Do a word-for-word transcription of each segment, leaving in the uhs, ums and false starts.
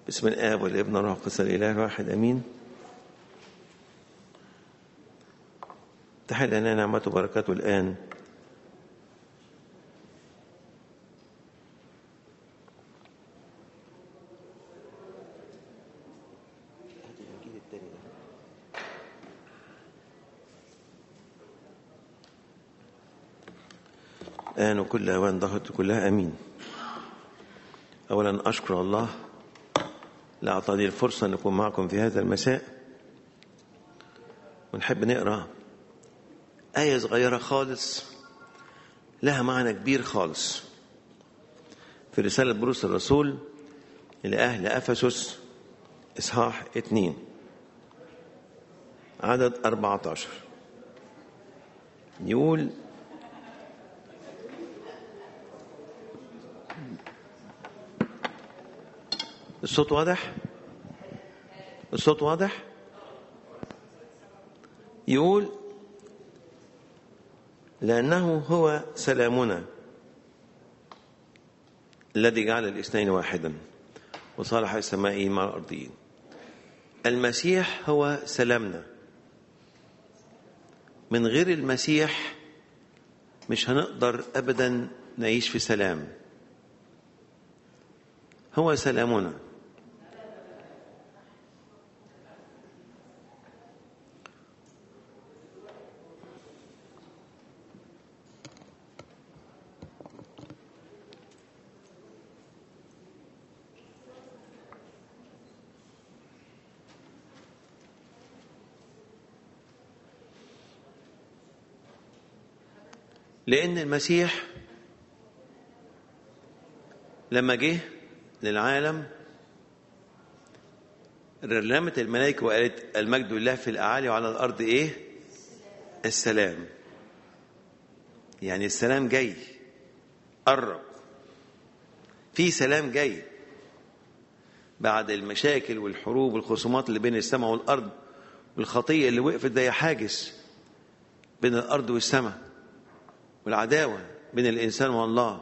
بسم الآب والابن والروح القدس الإله الواحد آمين. تحل لنا نعمته وبركاته الآن الآن وكل أوان ظهرت كلها آمين. أولا أشكر الله لأعطاني الفرصة أن أكون معكم في هذا المساء، ونحب نقرأ آية صغيرة خالص لها معنى كبير خالص في رسالة بولس الرسول إلى أهل أفسس إصحاح اتنين عدد أربعة عشر. يقول: الصوت واضح؟ الصوت واضح؟ يقول: لأنه هو سلامنا الذي جعل الاثنين واحدا وصالح السمائيين مع الأرضيين. المسيح هو سلامنا. من غير المسيح مش هنقدر أبدا نعيش في سلام. هو سلامنا. لأن المسيح لما جه للعالم رنمت الملائكة وقالت: المجد لله في الأعالي وعلى الأرض إيه؟ السلام. يعني السلام جاي، قرب، في سلام جاي بعد المشاكل والحروب والخصومات اللي بين السماء والأرض والخطية اللي وقفت زي حاجز بين الأرض والسماء والعداوة بين الإنسان والله.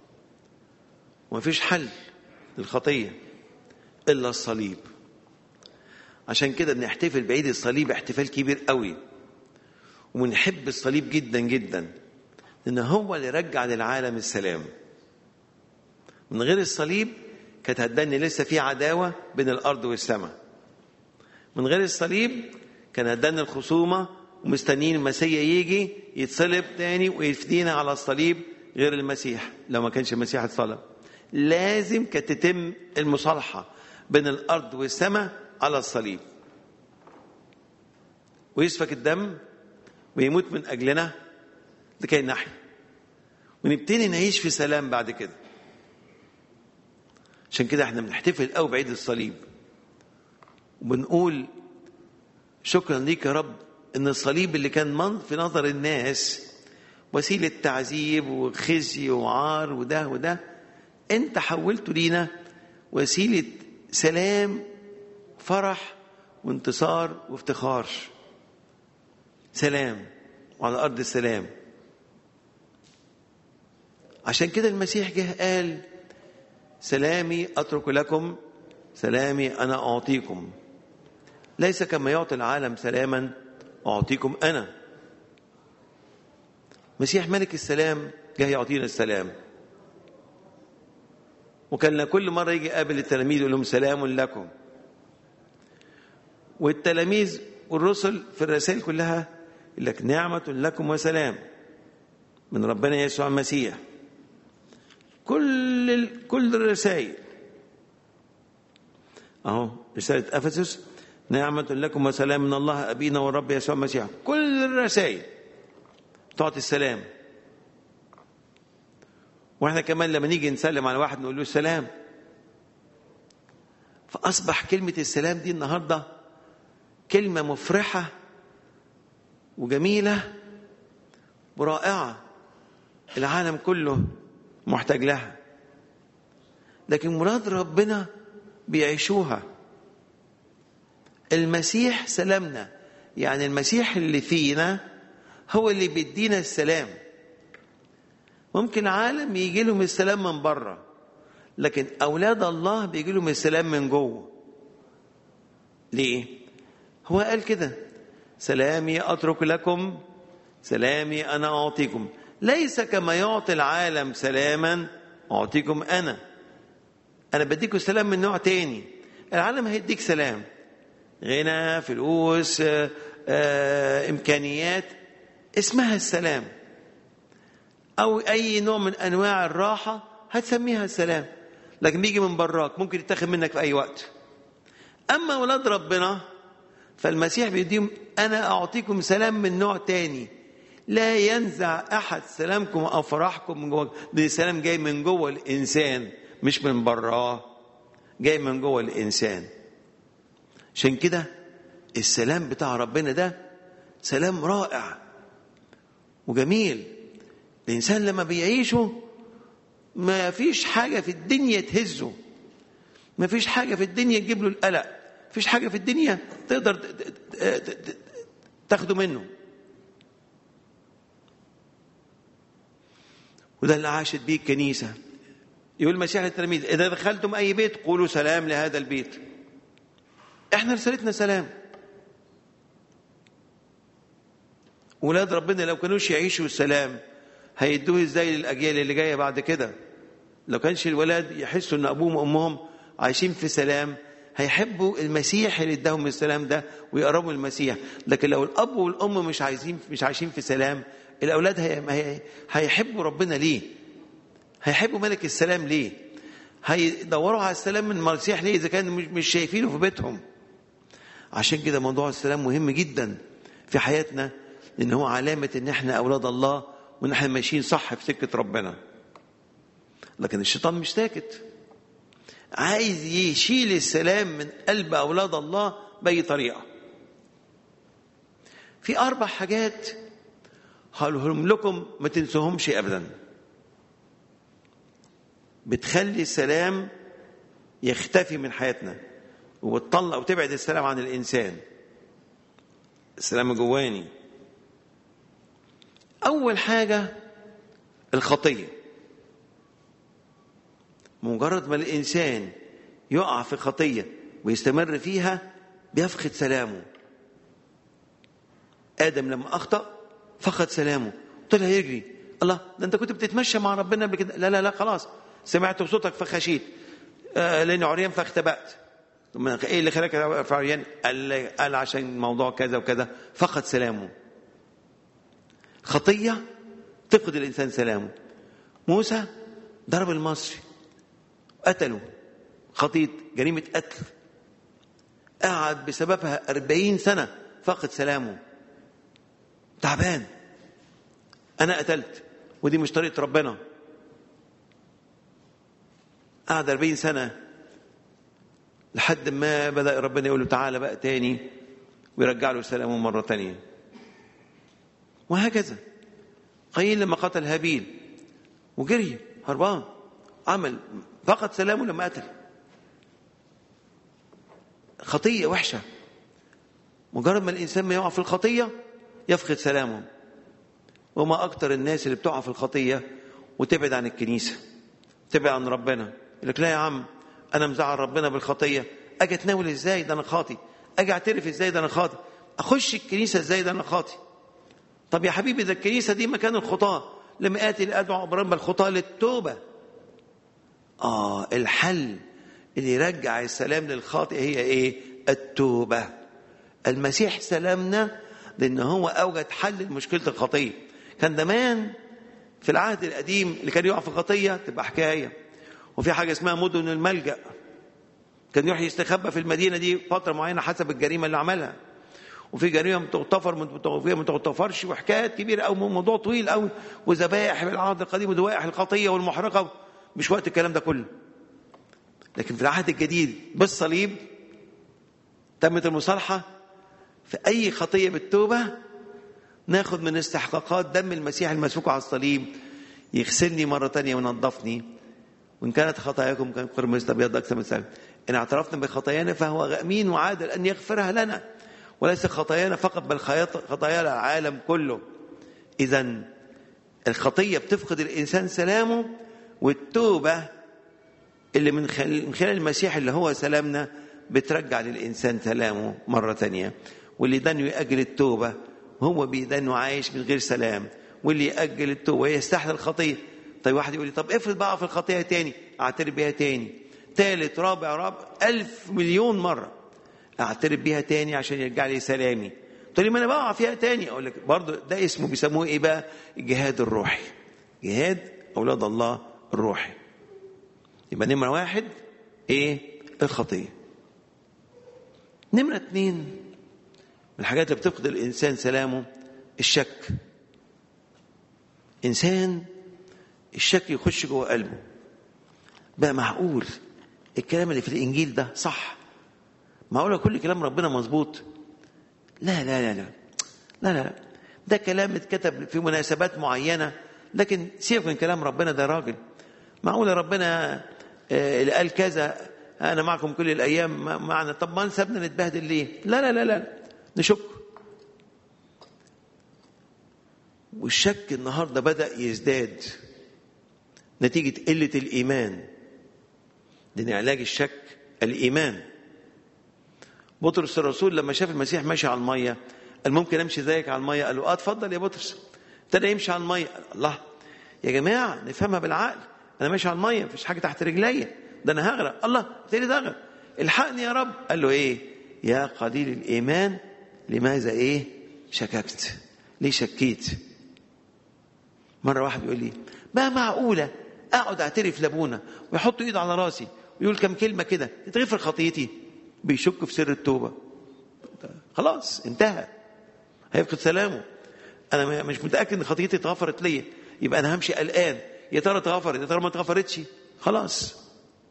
ومفيش حل للخطية إلا الصليب. عشان كده بنحتفل بعيد الصليب احتفال كبير قوي، ونحب الصليب جدا جدا، لأنه هو اللي رجع للعالم السلام. من غير الصليب كانت هتدني لسه في عداوة بين الأرض والسماء. من غير الصليب كان هتدني الخصومة ومستنين المسيح يجي يتصلب تاني ويفدينا على الصليب. غير المسيح، لو ما كانش المسيح اتصلب لازم كانت تتم المصالحة بين الأرض والسماء على الصليب، ويسفك الدم ويموت من أجلنا لكي نحيا ونبتدي نعيش في سلام بعد كده. عشان كده احنا بنحتفل قوي بعيد الصليب وبنقول: شكرا ليك يا رب ان الصليب اللي كان في نظر الناس وسيلة تعذيب وخزي وعار وده وده، انت حولته لينا وسيلة سلام، فرح وانتصار وافتخار. سلام وعلى أرض السلام. عشان كده المسيح جه قال: سلامي أترك لكم، سلامي أنا أعطيكم، ليس كما يعطي العالم سلاما أعطيكم أنا. مسيح ملك السلام جه يعطينا السلام. وكان كل مرة يجي قابل التلاميذ يقول لهم: سلام لكم. والتلاميذ والرسل في الرسائل كلها يقول لك: نعمة لكم وسلام من ربنا يسوع المسيح. كل ال... كل الرسائل اهو رسالة أفسس: نعمة لكم وسلام من الله أبينا والرب يسوع المسيح. كل الرسائل تعطي السلام. واحنا كمان لما نيجي نسلم على واحد نقول له السلام. فأصبح كلمة السلام دي النهاردة كلمة مفرحة وجميلة ورائعة، العالم كله محتاج لها. لكن مراد ربنا بيعيشوها. المسيح سلامنا، يعني المسيح اللي فينا هو اللي بيدينا السلام. ممكن عالم يجي لهم السلام من بره، لكن أولاد الله بيجي لهم السلام من جوه. ليه؟ هو قال كده: سلامي أترك لكم، سلامي أنا أعطيكم، ليس كما يعطي العالم سلاما أعطيكم أنا. أنا بديكم سلام من نوع تاني. العالم هيديك سلام، غنى، فلوس، آآ آآ إمكانيات، اسمها السلام، أو أي نوع من أنواع الراحة هتسميها السلام، لكن بيجي من براك، ممكن يتاخد منك في أي وقت. أما أولاد ربنا فالمسيح بيديهم: أنا أعطيكم سلام من نوع تاني، لا ينزع أحد سلامكم أو فرحكم من جوه. ده سلام جاي من جوه الإنسان، مش من براه، جاي من جوه الإنسان. عشان كده السلام بتاع ربنا ده سلام رائع وجميل. الإنسان لما بيعيشه ما فيش حاجة في الدنيا تهزه، ما فيش حاجة في الدنيا تجيب له القلق، ما فيش حاجة في الدنيا تقدر تاخده منه. وده اللي عاشت بيه الكنيسة. يقول المسيح للتلاميذ: إذا دخلتم أي بيت قولوا سلام لهذا البيت. احنا رسالتنا سلام. ولاد ربنا لو كانوش يعيشوا السلام هيدوه ازاي للأجيال اللي جاية بعد كده؟ لو كانش الولاد يحسوا ان أبوهم وأمهم عايشين في سلام هيحبوا المسيح اللي اداهم السلام ده ويقربوا المسيح. لكن لو الأب والأم مش عايزين مش عايشين في سلام، الأولاد هي هيحبوا ربنا ليه؟ هيحبوا ملك السلام ليه؟ هيدوروا على السلام من المسيح ليه إذا كانوا مش شايفينه في بيتهم؟ عشان كده موضوع السلام مهم جدا في حياتنا، لأن هو علامة إن احنا أولاد الله وإن احنا ماشيين صح في سكة ربنا. لكن الشيطان مش ساكت، عايز يشيل السلام من قلب أولاد الله بأي طريقة. في أربع حاجات هقولهم لكم ما تنسوهمش أبدا، بتخلي السلام يختفي من حياتنا وتطلع وتبعد السلام عن الإنسان. السلام الجواني. أول حاجة الخطية. مجرد ما الإنسان يقع في خطية ويستمر فيها بيفقد سلامه. آدم لما أخطأ فقد سلامه، طلع يجري: الله، ده أنت كنت بتتمشى مع ربنا قبل كده. لا لا لا خلاص، سمعت صوتك فخشيت، آه لأني عريان فاختبأت. إيه اللي خلاك في عريان؟ قال, قال عشان موضوع كذا وكذا، فقد سلامه. خطية تفقد الإنسان سلامه. موسى ضرب المصري قتله، خطية جريمة قتل، قعد بسببها أربعين سنة فقد سلامه، تعبان. أنا قتلت ودي مش طريقة ربنا. قعد أربعين سنة لحد ما بدأ ربنا يقول له تعالى بقى تاني ويرجع له سلامه مرة تانية. وهكذا قايين لما قتل هابيل وجري هربان، عمل فقد سلامه لما قتل. خطية وحشة، مجرد ما الإنسان ما يقع في الخطية يفقد سلامه. وما أكتر الناس اللي بتقع في الخطية وتبعد عن الكنيسة، تبعد عن ربنا. يقول لك لا يا عم، أنا مزعل ربنا بالخطية، أجي أتناول إزاي ده أنا خاطي، أجي أعترف إزاي ده أنا خاطي، أخش الكنيسة إزاي ده أنا خاطي. طب يا حبيبي، ده الكنيسة دي مكان الخطاة، لما آتي لأدعو أبرام الخطاة للتوبة. آه الحل اللي يرجع السلام للخاطئ هي إيه؟ التوبة. المسيح سلامنا لأن هو أوجد حل لمشكلة الخطية. كان زمان في العهد القديم اللي كان يقع في خطية تبقى حكاية، وفي حاجة اسمها مدن الملجأ، كان يروح يستخبى في المدينة دي فترة معينة حسب الجريمة اللي عملها، وفي جريمة متغتفر وفي ما تغتفرش، وحكايات كبيرة أو موضوع طويل أو وذبائح في العهد القديم وذبائح الخطية والمحرقة، مش وقت الكلام ده كله. لكن في العهد الجديد بالصليب تمت المصالحة. في أي خطية بالتوبة ناخد من استحقاقات دم المسيح المسفوك على الصليب، يغسلني مرة تانية وينظفني. وإن كانت خطاياكم كان قرمز أبيض أكثر من الثلج، إن اعترفنا بخطايانا فهو أمين وعادل أن يغفرها لنا، وليس خطايانا فقط بل خطايا العالم كله. إذن الخطية بتفقد الإنسان سلامه، والتوبة اللي من خلال, من خلال المسيح اللي هو سلامنا بترجع للإنسان سلامه مرة تانية. واللي دانه يأجل التوبة هو بيدانه عايش من غير سلام، واللي يأجل التوبة يستحل الخطية. طيب واحد يقول لي طب افرض بقى في الخطية تاني، اعترف بيها تاني، ثالث رابع رابع ألف مليون مرة اعترف بيها تاني عشان يرجع لي سلامي. تقول لي ما انا بقع فيها تاني، اقول لك برضه ده اسمه بيسموه ايه بقى؟ الجهاد الروحي، جهاد اولاد الله الروحي. يبقى نمرة واحد ايه؟ الخطية. نمرة اتنين من الحاجات اللي بتفقد الانسان سلامه الشك. انسان الشك يخش جوه قلبه، بقى معقول الكلام اللي في الانجيل ده صح؟ معقوله كل كلام ربنا مظبوط؟ لا لا لا لا لا لا ده كلام اتكتب في مناسبات معينه، لكن سيبك من كلام ربنا ده راجل. معقوله ربنا اللي قال كذا انا معكم كل الايام معنا، طب ما سابنا نتبهدل ليه؟ لا لا لا لا نشك. والشك النهارده بدأ يزداد نتيجة قلة الإيمان، لأن علاج الشك الإيمان. بطرس الرسول لما شاف المسيح ماشي على المية قال ممكن أمشي زيك على المية؟ قال له آه اتفضل يا بطرس. ابتدى يمشي على المية. الله يا جماعة نفهمها بالعقل، أنا ماشي على المية مفيش حاجة تحت رجليا، ده أنا هغرق. الله ابتدي تغرق، الحقني يا رب. قال له إيه؟ يا قليل الإيمان لماذا إيه شككت؟ ليه شكيت؟ مرة واحد يقول لي ما معقولة أقعد أعترف لأبونا ويحط إيده على راسي ويقول كم كلمة كده تتغفر خطيتي؟ بيشك في سر التوبة. خلاص انتهى، هيفقد سلامه. أنا مش متأكد إن خطيتي اتغفرت لي، يبقى أنا همشي قلقان يا ترى اتغفرت يا ترى ما اتغفرتش. خلاص.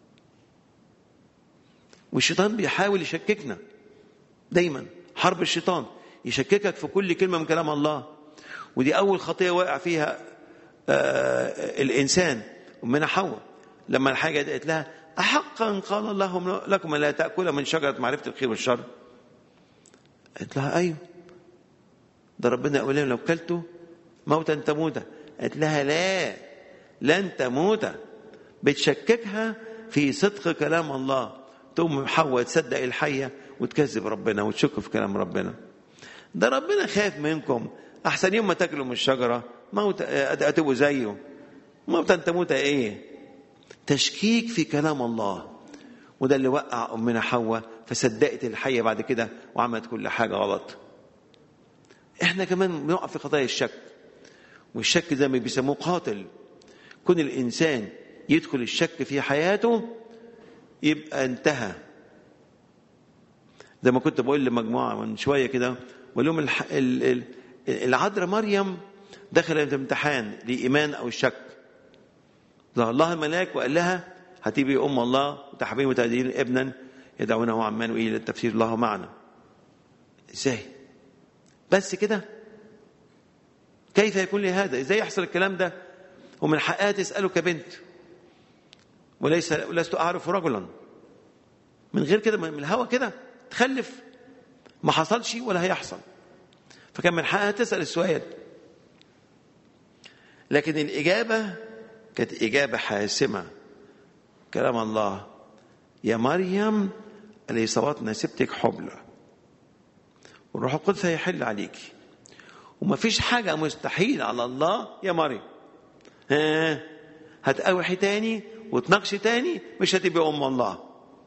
والشيطان بيحاول يشككنا دايما، حرب الشيطان يشككك في كل كلمة من كلام الله. ودي أول خطية واقع فيها آه الإنسان ومنها حواء، لما الحاجة قالت لها أحقا قال الله لكم لا تأكل من شجرة معرفة الخير والشر؟ قالت لها أيوه، ده ربنا يقول لهم لو كلتوا موتا تموتا. قالت لها لا لن تموتا. بتشككها في صدق كلام الله، تقوم حواء تصدق الحية وتكذب ربنا وتشك في كلام ربنا. ده ربنا خاف منكم، أحسن يوم ما تاكلوا من الشجرة موت أتبوا زيه. موتا تموت إيه؟ تشكيك في كلام الله. وده اللي وقع أمنا حواء، فصدقت الحية بعد كده وعملت كل حاجة غلط. إحنا كمان بنقع في خطايا الشك، والشك زي ما بيسموه قاتل. كون الإنسان يدخل الشك في حياته يبقى انتهى. زي ما كنت بقول لمجموعة من شوية كده، بقول لهم الح... ال... ال... العذراء مريم دخلت امتحان لإيمان أو الشك. ظهر الله الملاك وقال لها هتبقي أم الله وتحبين وتهدين ابنا يدعونه عمانوئيل، للتفسير الله معنا. ازاي بس كده؟ كيف يكون لي هذا؟ ازاي يحصل الكلام ده؟ ومن حقها تسأله كبنت، وليس لست أعرف رجلا. من غير كده من الهوى كده تخلف، ما حصلش ولا هيحصل. فكان من حقها تسأل السؤال، لكن الإجابة كانت إجابة حاسمة. كلام الله يا مريم اليصابات نسبتك حبلى والروح القدس هيحل عليكي، وما فيش حاجة مستحيل على الله يا مريم. ها هتقاوحي تاني وتناقشي تاني مش هتبقى أم الله،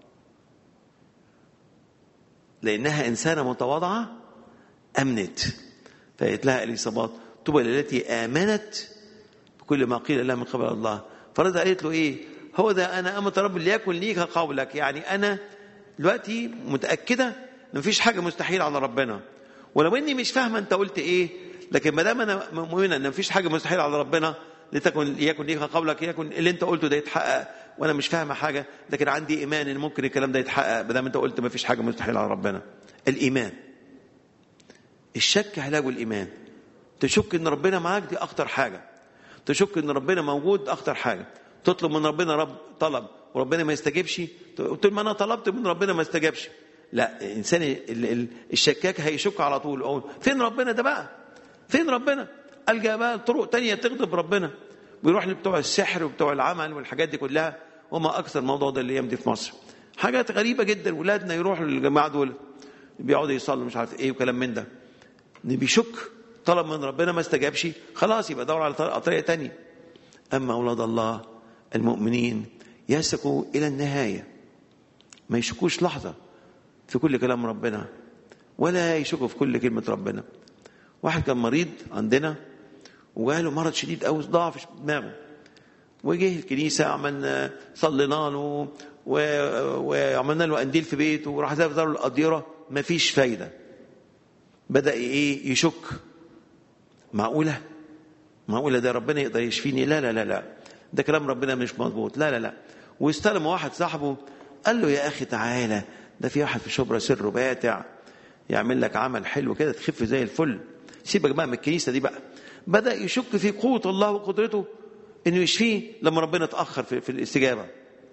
لأنها إنسانة متواضعة أمنت. فقالت لها اليصابات طوبى للتي آمنت بكل ما قيل لها من قبل الله. فرد قالت له إيه؟ هو ده أنا أمة رب ليكن ليك قولك. يعني أنا دلوقتي متأكدة إن مفيش حاجة مستحيل على ربنا، ولو إني مش فاهمة أنت قلت إيه، لكن ما دام أنا مؤمنة إن مفيش حاجة مستحيل على ربنا، لتكن ليكن ليك قولك، يكن اللي أنت قلته ده يتحقق. وأنا مش فاهمة حاجة، لكن عندي إيمان إن ممكن الكلام ده يتحقق ما دام أنت قلت مفيش حاجة مستحيل على ربنا. الإيمان. الشك علاجه الإيمان. تشك إن ربنا معاك دي أخطر حاجة، تشك إن ربنا موجود أخطر حاجة. تطلب من ربنا رب طلب وربنا ما يستجيبش، قلت ما أنا طلبت من ربنا ما استجابش. لا، الإنسان الشكاك هيشك على طول، أقول فين ربنا ده بقى؟ فين ربنا؟ ألجأ بقى طرق تانية تغضب ربنا، ويروح لبتوع السحر وبتوع العمل والحاجات دي كلها، وما اكثر الموضوع ده اللي يمضي في مصر. حاجات غريبه جدا. ولادنا يروحوا للجماعه دول بيقعدوا يصلوا مش عارف ايه وكلام من ده، بيشك طلب من ربنا ما استجابش، خلاص يبقى دور على طريقه تانية. اما اولاد الله المؤمنين يثقوا الى النهايه، ما يشكوش لحظه في كل كلام ربنا ولا يشكوا في كل كلمه ربنا. واحد كان مريض عندنا وجاله مرض شديد قوي، ضعف في دماغه، وجه الكنيسه عملنا صلينا له وعملنا له قنديل في بيته وراح زار له القديره، مفيش فايده. بدا ايه يشك، معقوله معقوله ده ربنا يقدر يشفيني؟ لا لا لا لا ده كلام ربنا مش مظبوط، لا لا لا. واستلم واحد صاحبه قال له يا اخي تعالى، ده في واحد في شبرا سره باتع يعمل لك عمل حلو كده تخف زي الفل، سيبك بقى من الكنيسه دي بقى. بدا يشك في قوه الله وقدرته انه يشفيه لما ربنا اتاخر في, في الاستجابه.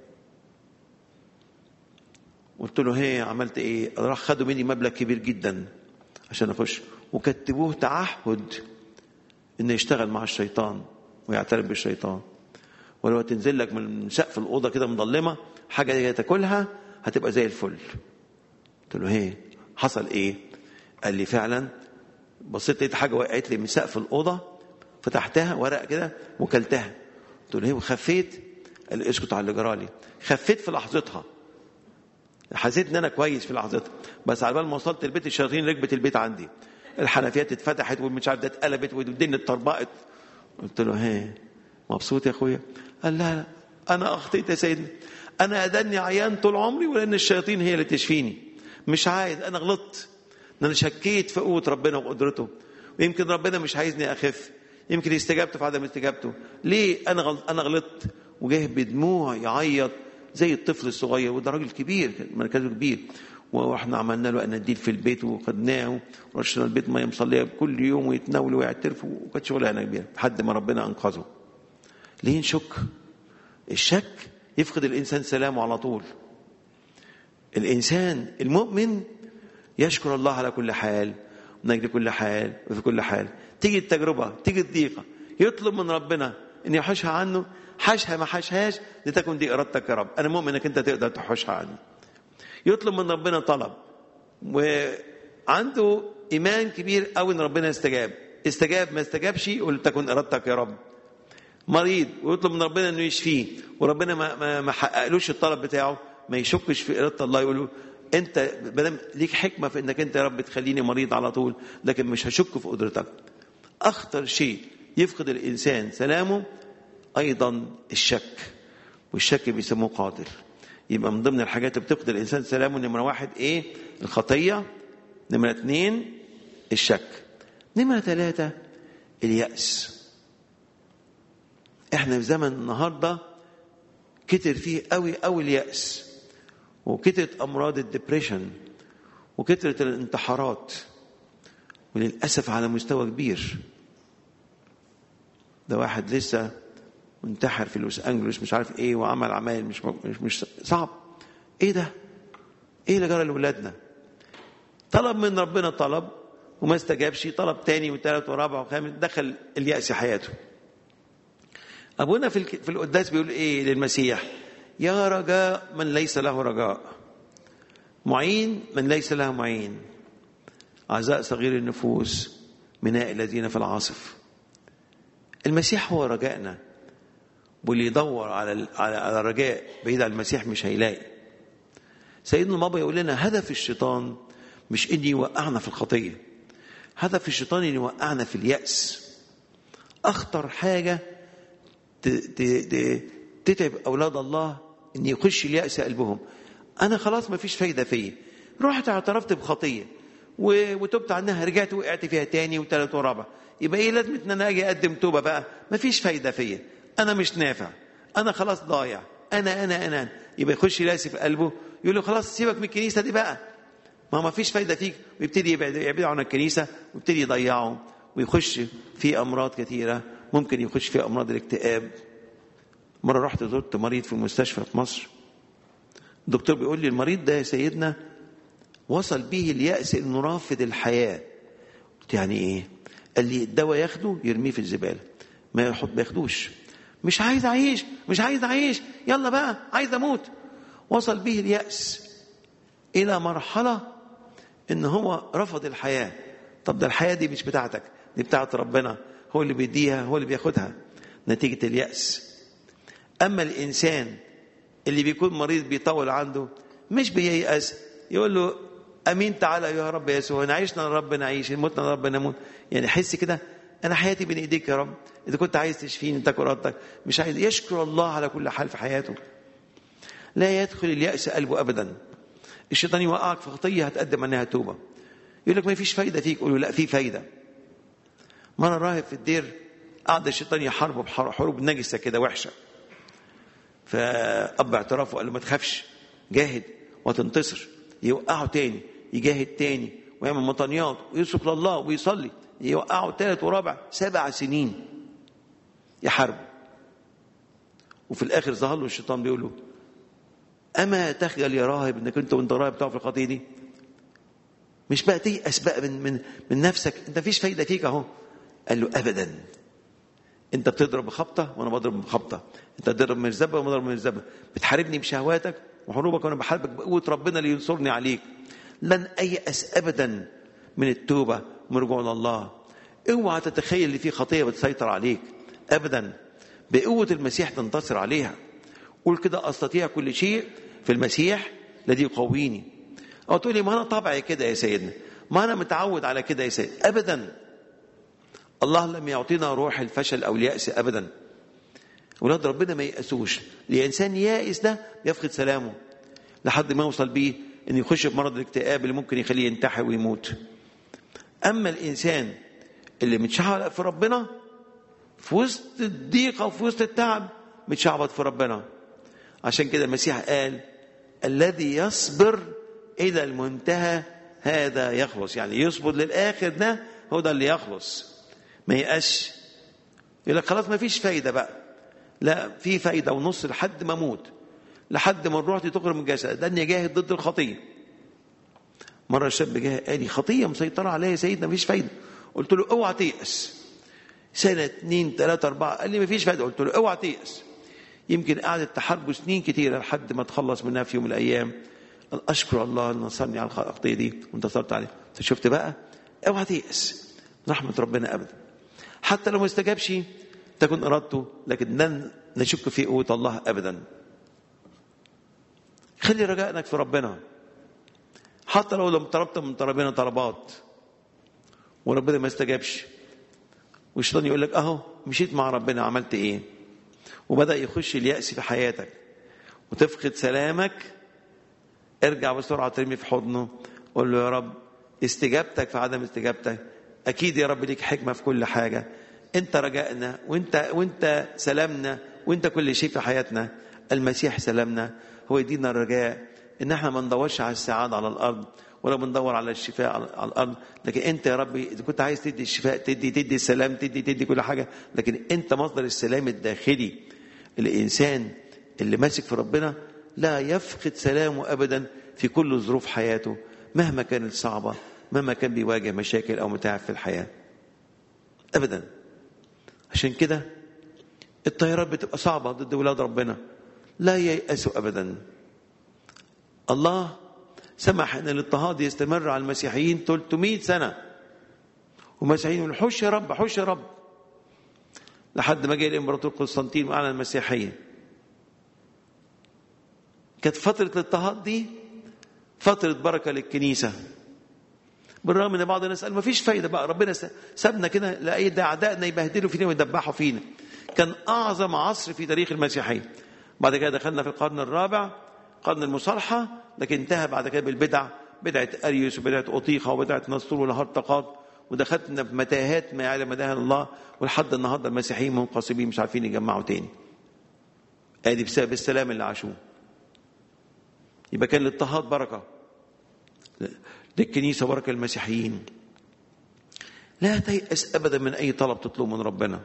قلت له هي عملت ايه؟ راح خدوا مني مبلغ كبير جدا عشان اخش، وكتبوه تعهد انه يشتغل مع الشيطان ويعترف بالشيطان، ولو تنزل لك من سقف الاوضه كده مظلمه حاجه تاكلها هتبقى زي الفل. قلت له هي حصل ايه؟ قال لي فعلا بصيت لقيت حاجه وقعت لي من سقف الاوضه، فتحتها ورق كده وكلتها. قلت له هي وخفيت؟ قال لي اسكت على اللي جرالي. خفيت في لحظتها، حسيت ان انا كويس في لحظتها، بس على بال ما وصلت البيت الشياطين ركبت البيت عندي، الحنفيات اتفتحت والمش عارف ده اتقلبت والدنيا اتطربقت. قلت له هي مبسوط يا اخويا؟ قال لا لا انا اخطيت يا سيدنا، انا اداني عيان طول عمري ولان الشياطين هي اللي تشفيني، مش عايز، انا غلطت، انا شكيت في قوه ربنا وقدرته، ويمكن ربنا مش عايزني اخف، يمكن استجابته في عدم استجابته. ليه انا غلط؟ انا غلطت. وجاه بدموع يعيط زي الطفل الصغير، وده راجل كبير مركزه كبير، واحنا عملنا له اناديل في البيت وخدناه ورشنا البيت ميه مصليه كل يوم ويتناول ويعترف، وكانت شغلانه كبيره لحد ما ربنا انقذه. ليه نشك؟ الشك يفقد الانسان سلامه على طول. الانسان المؤمن يشكر الله على كل حال من اجل كل حال وفي كل حال. تيجي التجربه، تيجي الضيقه، يطلب من ربنا ان يحوشها عنه، حاشها ما حاشهاش لتكن دي ارادتك يا رب، انا مؤمن انك انت تقدر تحوشها عنه. يطلب من ربنا طلب وعنده ايمان كبير قوي ان ربنا استجاب، استجاب ما استجابش يقول تكن ارادتك يا رب. مريض ويطلب من ربنا انه يشفيه وربنا ما ما, ما حققلوش الطلب بتاعه، ما يشكش في اراده الله، يقول له انت بدل ليك حكمه في انك انت يا رب تخليني مريض على طول، لكن مش هشك في قدرتك. اخطر شيء يفقد الانسان سلامه ايضا الشك، والشك بيسموه قاتل. يبقى من ضمن الحاجات اللي بتفقد الانسان سلامه نمره واحد ايه؟ الخطيه. نمره اثنين الشك. نمره ثلاثه اليأس. احنا في زمن النهارده كتر فيه قوي قوي اليأس، وكترت امراض الدبريشن، وكترت الانتحارات، وللاسف على مستوى كبير. ده واحد لسه منتحر في لوس انجلوس مش عارف ايه، وعمل عمايل مش مش مش صعب. ايه ده؟ ايه اللي جرى لاولادنا؟ طلب من ربنا طلب وما استجابش، طلب تاني وثالث ورابع وخامس، دخل اليأس حياته. ابونا في في القداس بيقول ايه للمسيح؟ يا رجاء من ليس له رجاء، معين من ليس له معين، عزاء صغير النفوس، مناء الذين في العاصف. المسيح هو رجائنا، واللي يدور على على الرجاء بعيد عن المسيح مش هيلاقي. سيدنا بابا يقول لنا هدف الشيطان مش اني يوقعنا في الخطيه، هدف الشيطان اني يوقعنا في اليأس. اخطر حاجه تتعب اولاد الله ان يخش اليأس قلبهم. انا خلاص ما فيش فايده فيا، رحت اعترفت بخطيه وتوبت عنها، رجعت وقعت فيها تاني وثالث ورابع، يبقى ايه لازمه ان انا اجي اقدم توبه بقى؟ ما فيش فايده فيا، انا مش نافع، انا خلاص ضايع، انا انا انا يبقى يخش يلاسي في قلبه، يقول له خلاص سيبك من الكنيسه دي بقى، ما ما فيش فايده فيك، ويبتدي يبعد يبعد عن الكنيسه ويبتدي يضيعه، ويخش في امراض كثيره. ممكن يخش في امراض الاكتئاب. مره رحت زرت مريض في المستشفى في مصر، الدكتور بيقول لي المريض ده يا سيدنا وصل به اليأس انه رافض الحياه. قلت يعني ايه؟ قال لي الدواء ياخده يرميه في الزباله، ما يحط ما ياخدوش، مش عايز أعيش، مش عايز أعيش، يلا بقى عايز أموت. وصل به اليأس إلى مرحلة إن هو رفض الحياة. طب ده الحياة دي مش بتاعتك، دي بتاعت ربنا، هو اللي بيديها، هو اللي بياخدها، نتيجة اليأس. أما الإنسان اللي بيكون مريض بيطول عنده، مش بييأس، يقول له أمين تعالى يا رب يسوع، إن عيشنا لرب نعيش، إن متنا لرب نموت. يعني حس كده أنا حياتي بين إيديك يا رب، إذا كنت عايز تشفيني أنت كرامتك، مش عايز. يشكر الله على كل حال في حياته. لا يدخل اليأس قلبه أبدا. الشيطان يوقعك في خطية هتقدم عنها توبة، يقول لك ما فيش فايدة فيك، قول له لا في فايدة. مرة راهب في الدير قعد الشيطان يحاربه بحروب نجسة كده وحشة، فأب اعترافه قال له ما تخافش، جاهد وتنتصر. يوقعه تاني، يجاهد تاني ويعمل مطنيات ويصرخ لله ويصلي، يوقعه ثالث ورابع، سبع سنين يحارب. وفي الآخر ظهر له الشيطان بيقول له أما تخجل يا راهب إنك أنت وأنت راهب تقع في الخطية دي؟ مش بقى تيأس بقى من من من نفسك، أنت مفيش فايدة فيك أهو. قال له أبدا، أنت بتضرب بخبطة وأنا بضرب بخبطة، أنت بتضرب مرزبة وأنا بضرب مرزبة، بتحاربني بشهواتك وحروبك وأنا بحاربك بقوة ربنا اللي ينصرني عليك. لن أيأس أبدا من التوبة ومن رجوع لله. اوعى تتخيل ان في خطيه بتسيطر عليك ابدا. بقوه المسيح تنتصر عليها. قول كده استطيع كل شيء في المسيح الذي يقويني. او تقول لي ما انا طبعي كده يا سيدنا، ما انا متعود على كده يا سيد. ابدا، الله لم يعطينا روح الفشل او اليأس ابدا. ولاد ربنا ما يأسوش. الانسان يائس ده بيفقد سلامه لحد ما يوصل بيه ان يخش في مرض الاكتئاب اللي ممكن يخليه ينتحر ويموت. اما الانسان اللي متشعبط في ربنا في وسط الضيقه وفي وسط التعب، متشعبط في ربنا. عشان كده المسيح قال الذي يصبر الى المنتهى هذا يخلص. يعني يصبر للاخر ده هو ده اللي يخلص، ما يقاش يقول لك خلاص ما فيش فايده بقى. لا، في فايده ونص لحد ما اموت، لحد ما الروح دي تخرج من الجسد، لاني جاهد ضد الخطيه. مره الشاب جه قال لي خطيه مسيطره عليا يا سيدنا مفيش فايده. قلت له اوعى تيأس. سنه اتنين تلاته اربعه قال لي مفيش فايده. قلت له اوعى تيأس. يمكن قعدت تحاربه سنين كتيره لحد ما تخلص منها في يوم من الايام. قال اشكر الله ان نصرني على الخطيه دي وانتصرت عليها. شفت بقى؟ اوعى تيأس، رحمه ربنا ابدا. حتى لو ما استجابش تكن ارادته، لكن لن نشك في قوه الله ابدا. خلي رجائك في ربنا، حتى لو لم طلبت من ربنا طلبات وربنا ما استجابش، والشيطان يقول لك اهو مشيت مع ربنا عملت ايه، وبدأ يخش اليأس في حياتك وتفقد سلامك. ارجع بسرعة ترمي في حضنه، قول له يا رب استجابتك في عدم استجابتك، اكيد يا رب ليك حكمة في كل حاجة. انت رجائنا وانت وانت سلامنا وانت كل شيء في حياتنا. المسيح سلامنا، هو يدينا الرجاء ان احنا ما ندورش على السعادة على الارض ولا بندور على الشفاء على الارض، لكن انت يا ربي اذا كنت عايز تدي الشفاء تدي تدي السلام تدي تدي كل حاجه، لكن انت مصدر السلام الداخلي. الانسان اللي ماسك في ربنا لا يفقد سلامه ابدا في كل ظروف حياته، مهما كانت صعبه، مهما كان بيواجه مشاكل او متاعب في الحياه ابدا. عشان كده التيارات بتبقى صعبه ضد ولاد ربنا، لا ييأسوا ابدا. الله سمح ان الاضطهاد يستمر على المسيحيين ثلاثمائة سنة، والمسيحيين يقولوا حش يا رب حش يا رب، لحد ما جاء الامبراطور قسطنطين واعلن المسيحية. كانت فترة الاضطهاد دي فترة بركة للكنيسة، بالرغم ان بعض الناس قال ما فيش فايدة بقى، ربنا سابنا كده لأي اعدائنا يبهدلوا فينا ويدبحوا فينا. كان اعظم عصر في تاريخ المسيحية. بعد كده دخلنا في القرن الرابع، قرن المصالحة، لكن انتهى بعد كده بالبدع، بدعة أريوس وبدعة أوطيخة وبدعة نسطور والهرطقات، ودخلنا في متاهات ما يعلم مداها الله. ولحد النهارده المسيحيين منقسمين مش عارفين يجمعوا تاني. ادي بسبب السلام اللي عاشوه. يبقى كان الاضطهاد بركة للكنيسة، بركة المسيحيين. لا تيأس أبدا من أي طلب تطلبه من ربنا،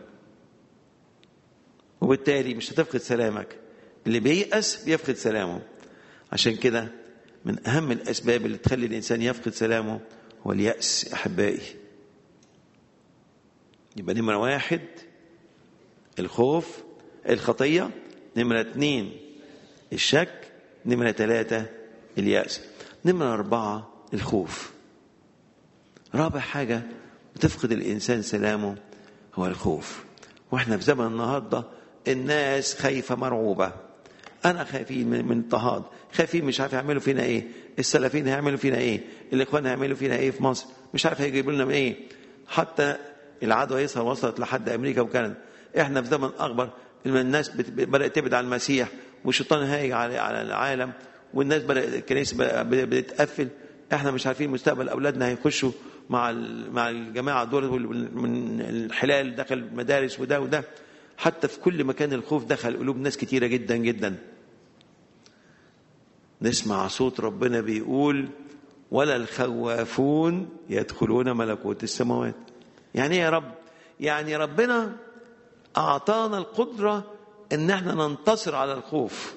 وبالتالي مش هتفقد سلامك. اللي بييأس بيفقد سلامه. عشان كده من أهم الأسباب اللي تخلي الإنسان يفقد سلامه هو اليأس. أحبائي، يبقى نمرة واحد الخوف الخطية. نمرة اتنين الشك. نمرة ثلاثة اليأس. نمرة أربعة الخوف. رابع حاجة بتفقد الإنسان سلامه هو الخوف. وإحنا في زمن النهاردة الناس خايفة مرعوبة. أنا خايفين من اضطهاد، خايفين مش عارف يعملوا فينا إيه، السلفيين هيعملوا فينا إيه، الإخوان هيعملوا فينا إيه في مصر، مش عارف هيجيبوا لنا من إيه. حتى العدوى يسهر وصلت لحد أمريكا وكندا. إحنا في زمن أكبر الناس بدأت تبعد عن المسيح، والشيطان هايج على العالم، والناس بدأت الكنيسة بدأت تقفل. إحنا مش عارفين مستقبل أولادنا هيخشوا مع مع الجماعة دول من الحلال دخل المدارس وده وده. حتى في كل مكان الخوف دخل قلوب ناس كتيرة جدا جدا. نسمع صوت ربنا بيقول ولا الخوافون يدخلون ملكوت السماوات. يعني يا رب، يعني ربنا أعطانا القدرة إن احنا ننتصر على الخوف.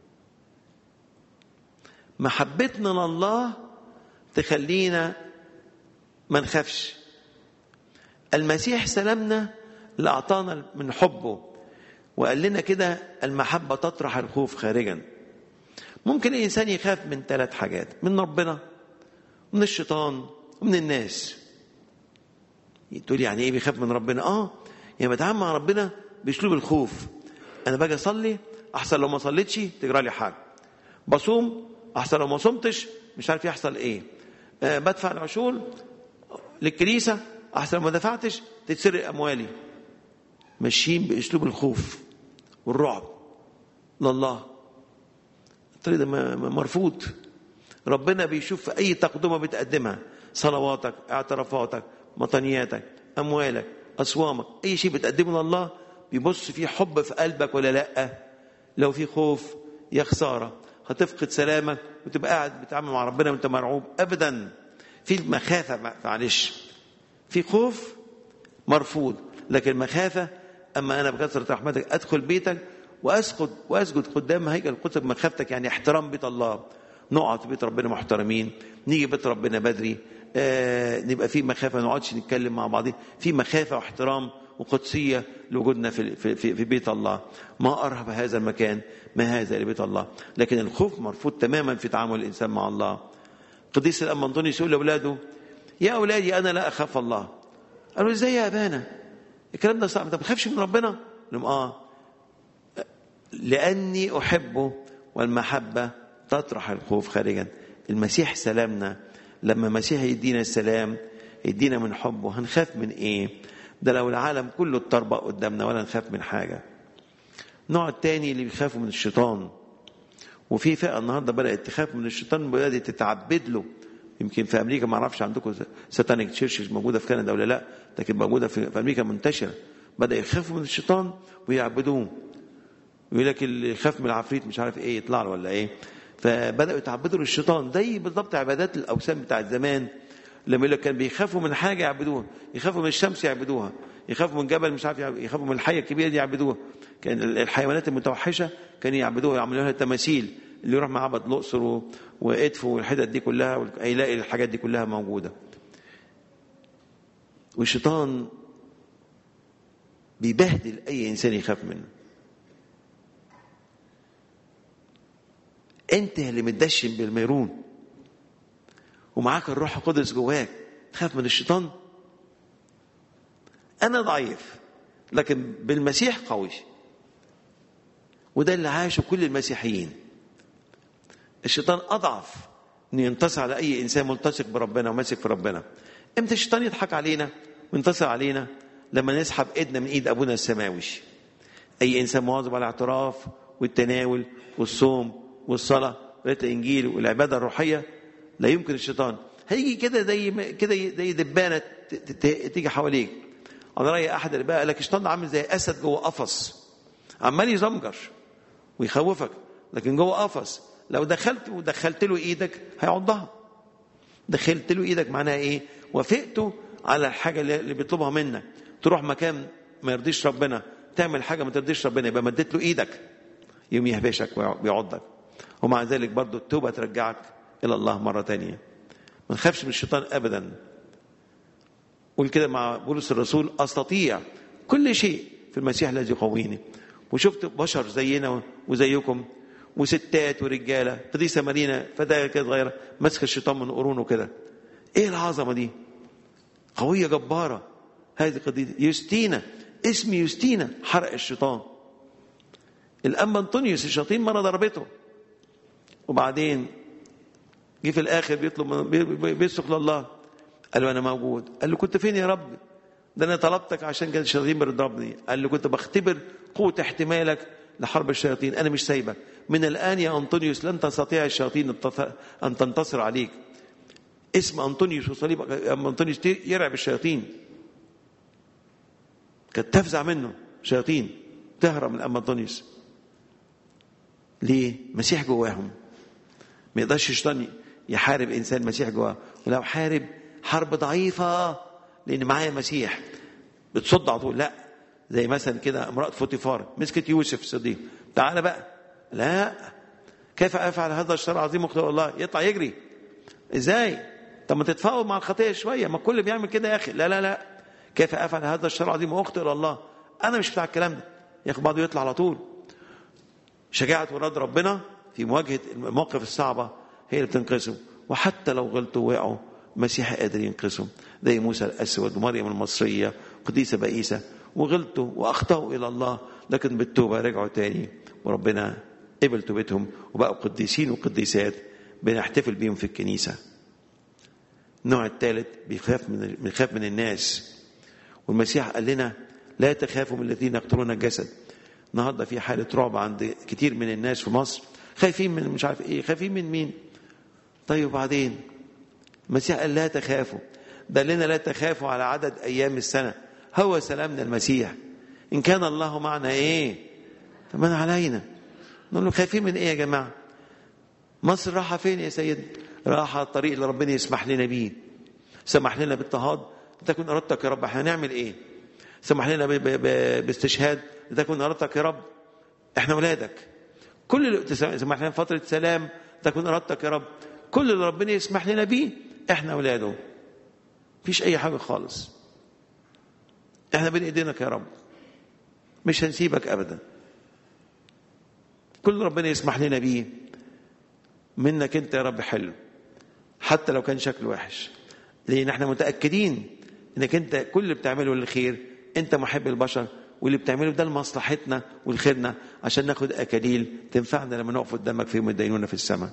محبتنا لله تخلينا ما نخافش. المسيح سلامنا اللي أعطانا من حبه، وقال لنا كده المحبة تطرح الخوف خارجا. ممكن الإنسان يخاف من ثلاث حاجات: من ربنا، من الشيطان، ومن الناس. تقول يعني إيه بيخاف من ربنا؟ آه يعني بتعامل مع ربنا بأسلوب الخوف. أنا باجي أصلي أحسن لو ما صليتش تجرى لي حاجة، بصوم أحسن لو ما صمتش مش عارف يحصل إيه، أه بدفع العشور للكنيسة أحسن لو ما دفعتش تتسرق أموالي. ماشيين بأسلوب الخوف والرعب لله. الطريق ده مرفوض. ربنا بيشوف في أي تقدمة بتقدمها، صلواتك، اعترافاتك، مطنياتك، أموالك، أصوامك، أي شيء بتقدمه لله بيبص فيه حب في قلبك ولا لأ. لو في خوف يا خسارة، هتفقد سلامك وتبقى قاعد بتعامل مع ربنا وانت مرعوب. أبدا. في المخافة معلش، في خوف مرفوض، لكن مخافة أما أنا بكثرة رحمتك أدخل بيتك وأسجد وأسجد قدام هيكل القدس بمخافتك. يعني احترام بيت الله، نقعد في بيت ربنا محترمين، نيجي بيت ربنا بدري، آه نبقى في مخافة، ما نقعدش نتكلم مع بعض، في مخافة واحترام وقدسية لوجودنا في, في, في, في بيت الله. ما أرهب هذا المكان، ما هذا لبيت الله. لكن الخوف مرفوض تماما في تعامل الإنسان مع الله. قديس الأنبا أنطونيوس يقول لأولاده: يا أولادي أنا لا أخاف الله. قالوا: إزاي يا أبانا الكلام ده صعب، أنت ما بتخافش من ربنا؟ لهم: آه لأني أحبه والمحبة تطرح الخوف خارجا. المسيح سلامنا. لما المسيح يدينا السلام يدينا من حبه، هنخاف من إيه؟ ده لو العالم كله اتطربق قدامنا ولا نخاف من حاجة. نوع التاني اللي بيخافوا من الشيطان، وفي فئة النهاردة بدأت تخاف من الشيطان، بدأت تتعبد له. يمكن في أمريكا، ما أعرفش عندكم ساتانيك تشيرشز موجودة في كندا ولا لا، لكن موجودة في أمريكا منتشرة. بدأ يخافوا من الشيطان ويعبدوه. يقول لك اللي يخاف من العفريت مش عارف ايه يطلع له ولا ايه. فبدأوا يتعبدوا للشيطان زي بالضبط عبادات الأوثان بتاعت زمان. لما يقول لك كان بيخافوا من حاجة يعبدوها، يخافوا من الشمس يعبدوها، يخافوا من جبل مش عارف يعبدوها، يخافوا من الحية الكبيرة دي يعبدوها. كان الحيوانات المتوحشة كانوا يعبدوها، يعملوا لها تماثيل. اللي يروح معبد الأقصر وإدفو والحتت دي كلها هيلاقي الحاجات دي كلها موجودة. والشيطان بيبهدل أي إنسان يخاف منه. أنت اللي متدشن بالميرون ومعاك الروح القدس جواك، تخاف من الشيطان؟ أنا ضعيف لكن بالمسيح قوي. وده اللي عاشه كل المسيحيين. الشيطان أضعف أن ينتصر على أي إنسان ملتصق بربنا وماسك في ربنا. إمتى الشيطان يضحك علينا وينتصر علينا؟ لما نسحب إيدنا من إيد أبونا السماوي. أي إنسان مواظب على الاعتراف والتناول والصوم والصلاة وقراءة الإنجيل والعبادة الروحية، لا يمكن الشيطان هيجي كده زي كده زي دبانة تيجي حواليك. على رأي أحد الآباء قال لك الشيطان عامل زي أسد جوه قفص، عمال يزمجر ويخوفك، لكن جوه قفص لو دخلت ودخلت له إيدك هيعضها. دخلت له إيدك معناها إيه؟ وافقته على الحاجة اللي بيطلبها منك. تروح مكان ما يرضيش ربنا، تعمل حاجة ما ترضيش ربنا، يبقى مدت له إيدك يوم يهبشك ويعضك. ومع ذلك برضو التوبة ترجعك إلى الله مرة تانية. ما نخافش من الشيطان أبدا. قول كده مع بولس الرسول: أستطيع كل شيء في المسيح الذي يقويني. وشفت بشر زينا وزيكم وستات ورجاله. قديسه مارينا فتاه كده صغيره ماسكه الشيطان من قرونه كده. ايه العظمه دي؟ قويه جباره. هذه قديسه يوستينا، اسم يوستينا حرق الشيطان. الانبا انطونيوس الشياطين مره ضربته، وبعدين جه في الاخر بيطلب بيصرخ لله، قال له انا موجود. قال له كنت فين يا رب؟ ده انا طلبتك عشان كان الشياطين بتضربني. قال له كنت بختبر قوه احتمالك لحرب الشياطين، انا مش سايبك. من الان يا انطونيوس لن تستطيع الشياطين ان تنتصر عليك. اسم انطونيوس وصليب انطونيوس يرعب الشياطين. كانت تفزع منه شياطين، تهرب من ام انطونيوس. ليه؟ مسيح جواهم. ما يقدرش الشيطان يحارب انسان مسيح جواه، ولو حارب حرب ضعيفه لان معايا مسيح بتصد على طول. لا، زي مثلا كده امراه فوتيفار مسكت يوسف الصديق، تعالى بقى، لا، كيف افعل هذا الشر العظيم مخطئ الله؟ يطلع يجري. ازاي؟ طب ما تتفاوض مع الخطيه شويه، ما الكل بيعمل كده يا اخي. لا لا لا، كيف افعل هذا الشر العظيم واخطئ الله؟ انا مش بتاع الكلام ده. ياخد بعضه يطلع على طول. شجاعه ولاد ربنا في مواجهه المواقف الصعبه هي اللي بتنقذهم، وحتى لو غلطوا ووقعوا المسيح قادر ينقذهم، زي موسى الاسود ومريم المصريه وقديسه بائسه، وغلطوا واخطاوا الى الله لكن بالتوبه رجعوا تاني وربنا قبل توبتهم وبقوا قديسين وقديسات بنحتفل بيهم في الكنيسه. النوع الثالث بيخاف من بيخاف من الناس، والمسيح قال لنا لا تخافوا من الذين يقتلون الجسد. النهارده في حاله رعب عند كتير من الناس في مصر، خايفين من مش عارف ايه، خايفين من مين؟ طيب وبعدين المسيح قال لا تخافوا، ده لنا لا تخافوا على عدد ايام السنه، هو سلامنا المسيح. ان كان الله معنا ايه فمن علينا. نقول له خايفين من ايه يا جماعه؟ مصر راحه فين يا سيد؟ راحه الطريق اللي ربنا يسمح لنا بيه. سمح لنا باضطهاد لتكن ارادتك يا رب، احنا هنعمل ايه؟ سمح لنا باستشهاد لتكن ارادتك يا رب، احنا اولادك. كل اللي سمح لنا فتره سلام تكن ارادتك يا رب، كل اللي ربنا يسمح لنا بيه احنا اولاده. مفيش اي حاجه خالص، احنا بين ايدينك يا رب، مش هنسيبك ابدا. كل ربنا يسمح لنا بيه منك انت يا رب حلو، حتى لو كان شكله وحش، لان احنا متاكدين انك انت كل اللي بتعمله للخير، انت محب البشر، واللي بتعمله ده لمصلحتنا والخيرنا عشان ناخد اكاليل تنفعنا لما نقف قدامك في يوم الدينونه في السماء.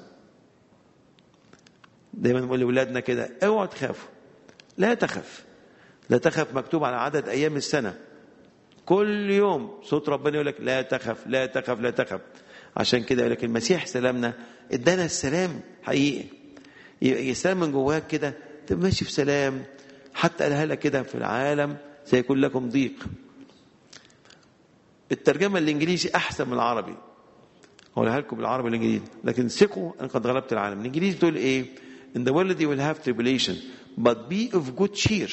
دايما نقول لاولادنا كده اوعوا تخافوا، لا تخف، لا تخف مكتوب على عدد ايام السنه. كل يوم صوت ربنا يقول لك لا تخف لا تخف لا تخف. عشان كده يقول لك المسيح سلامنا ادانا السلام حقيقي، السلام من جواك كده تبقى ماشي في سلام. حتى قالها لك كده في العالم سيكون لكم ضيق. الترجمه الانجليزي احسن من العربي، هقولها لكم بالعربي والانجليزي، لكن ثقوا ان قد غلبت العالم. الانجليزي بتقول ايه؟ in the world you will have tribulation but be of good cheer.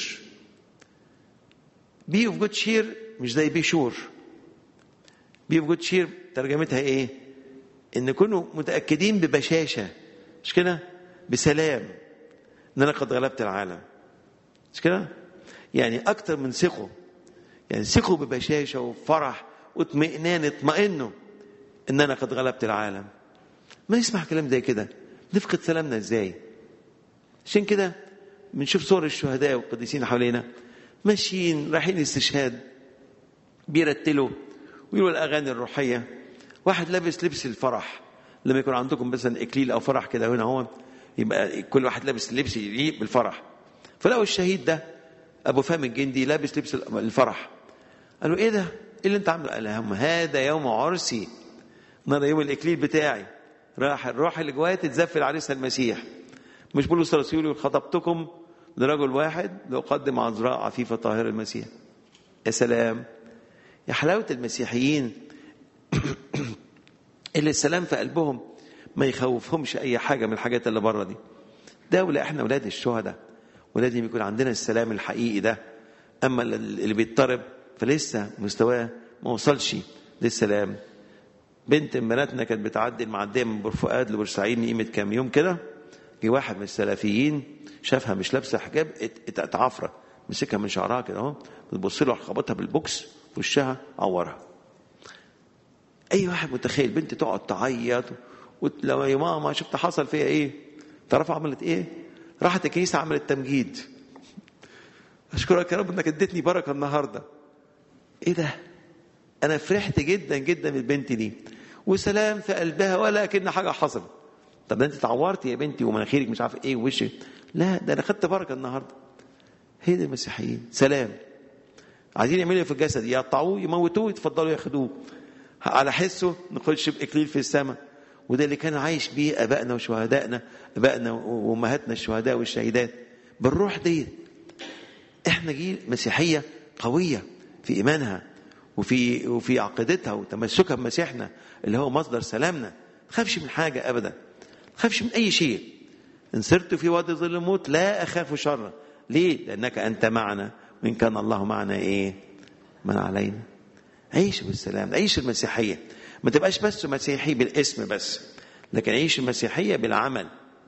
be of good cheer مش زي be sure. be of good cheer ترجمتها ايه؟ ان كونوا متاكدين ببشاشه، مش كده؟ بسلام ان انا قد غلبت العالم، مش كده؟ يعني اكتر من ثقوا، يعني ثقوا ببشاشه وفرح واطمئنان، اطمئنوا ان انا قد غلبت العالم. ما نسمع كلام زي كده نفقد سلامنا ازاي؟ عشان كده بنشوف صور الشهداء والقديسين حوالينا ماشيين رايحين استشهاد، بيرتلوا ويقولوا الاغاني الروحيه، واحد لابس لبس الفرح. لما يكون عندكم مثلا اكليل او فرح كده هنا هو، يبقى كل واحد لابس لبس يليق بالفرح. فلقوا الشهيد ده ابو فهم الجندي لابس لبس الفرح، قالوا ايه ده؟ ايه اللي انت عامله؟ قال لهم هذا يوم عرسي، النهارده يوم الاكليل بتاعي. راح الروح اللي جوايا تتزفل عريسها المسيح. مش بولس الرسول يقول خطبتكم لرجل واحد لأقدم عذراء عفيفة طاهرة المسيح. يا سلام يا حلاوة المسيحيين اللي السلام في قلبهم ما يخوفهمش أي حاجة من الحاجات اللي بره دي. دولة احنا ولاد الشهداء، ولازم يكون عندنا السلام الحقيقي ده. أما اللي بيضطرب فلسه مستواه ما وصلش للسلام. بنت بناتنا كانت بتعدي المعدية من بورفؤاد لبورسعيد قيمة كام يوم كده، جه واحد من السلفيين شافها مش لابسه حجاب، اتعفرت، مسكها من شعرها كده اهو، بتبص له خبطها بالبوكس في وشها، عورها. اي واحد متخيل بنت تقعد تعيط ولو يا ماما شفت حصل فيها ايه، تعرفوا عملت ايه؟ راحت الكنيسه عملت تمجيد. اشكرك يا رب انك اديتني بركه النهارده. ايه ده؟ انا فرحت جدا جدا بالبنت دي وسلام في قلبها ولا كأن حاجه حصلت. طب ده انت اتعورتي يا بنتي ومناخيرك مش عارف ايه ووشك. لا ده انا خدت بركه النهارده. هي دي المسيحيين، سلام. عايزين يعملوا في الجسد، يقطعوه يموتوه يتفضلوا ياخدوه على حسه نخش باكليل في السماء. وده اللي كان عايش بيه ابائنا وشهدائنا، ابائنا وامهاتنا الشهداء والشهيدات بالروح دي. احنا جيل مسيحيه قويه في ايمانها وفي وفي عقيدتها وتمسكها بمسيحنا اللي هو مصدر سلامنا. ما تخافش من حاجه ابدا، ما تخافش من اي شيء. ان سرت في وادي ظل الموت لا اخاف شرا. ليه؟ لانك انت معنا، وان كان الله معنا ايه؟ من علينا. عيش بالسلام، عيش المسيحيه. ما تبقاش بس مسيحي بالاسم بس، لكن عيش المسيحيه بالعمل.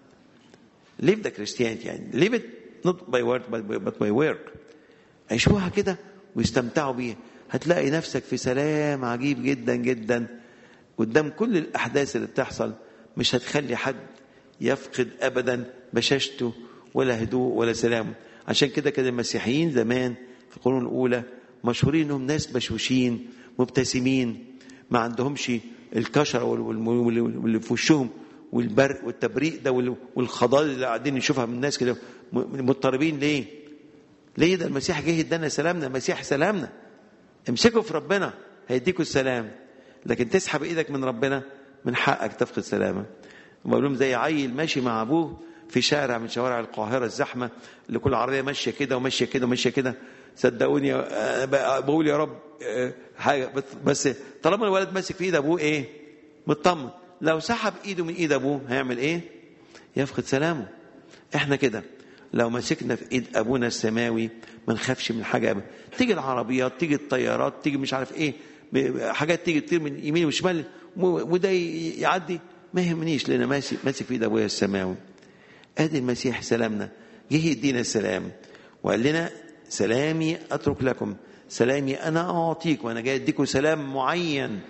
live the Christianity يعني live it not by word but by work. عيشوها كده واستمتعوا بيها. هتلاقي نفسك في سلام عجيب جدا جدا قدام كل الأحداث اللي بتحصل. مش هتخلي حد يفقد أبدا بشاشته ولا هدوء ولا سلام. عشان كده كده المسيحيين زمان في القرون الأولى مشهورين إنهم ناس بشوشين مبتسمين، ما عندهمش الكشرة واللي في وشهم والبرق والتبريق ده والخضار اللي قاعدين نشوفها من الناس كده مضطربين. ليه؟ ليه؟ ده المسيح جه ادانا سلامنا. المسيح سلامنا. امسكوا في ربنا هيديكوا السلام، لكن تسحب ايدك من ربنا من حقك تفقد سلامك. بقول لهم زي عيل ماشي مع ابوه في شارع من شوارع القاهره الزحمه اللي كل عربيه ماشيه كده وماشيه كده وماشيه كده. صدقوني بقول يا رب حاجه، بس طالما الولد ماسك في ايد ابوه ايه؟ مطمن. لو سحب ايده من ايد ابوه هيعمل ايه؟ يفقد سلامه. احنا كده لو مسكنا في ايد ابونا السماوي ما نخافش من حاجه ابدا. تيجي العربيات، تيجي الطيارات، تيجي مش عارف ايه، حاجات تيجي تطير من يمين وشمال وده يعدي، ما يهمنيش لان ماسك ماسك في ايد ابويا السماوي. ادي المسيح سلامنا، جه يدينا السلام وقال لنا سلامي اترك لكم، سلامي انا اعطيكم. وانا جاي اديكم سلام معين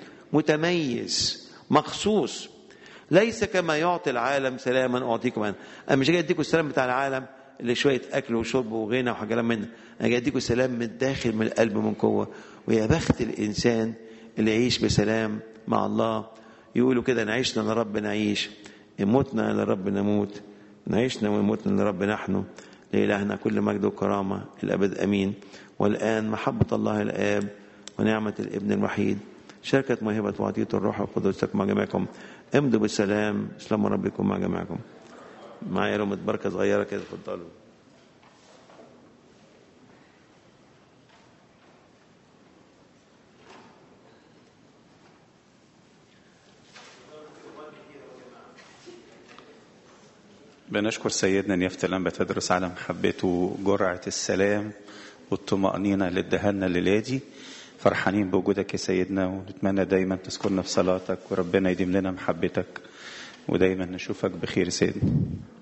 متميز مخصوص، ليس كما يعطي العالم سلاما اعطيكم انا. انا مش جاي اديكم السلام بتاع العالم اللي شويه اكل وشرب وغنى وحاجات من، انا جاي اديكم سلام من الداخل من القلب من جوه. ويا بخت الانسان اللي يعيش بسلام مع الله. يقولوا كده ان عشنا لرب نعيش، ان متنا لرب نموت، ان عشنا ومتنا لرب نحن، لإلهنا كل مجد وكرامه الابد امين. والان محبه الله الاب ونعمه الابن الوحيد شركه موهبه وعطيه الروح القدس تكن مع جميعكم. امضوا بالسلام، سلام ربكم مع جميعكم. معايا رمة بركة صغيرة كده، اتفضلوا. بنشكر سيدنا نيافة الأنبا تدرس على محبته جرعة السلام والطمأنينة اللي اداها لنا الليلة دي. فرحانين بوجودك يا سيدنا، ونتمنى دايما تذكرنا في صلاتك، وربنا يديم لنا محبتك ودايما نشوفك بخير سيدنا.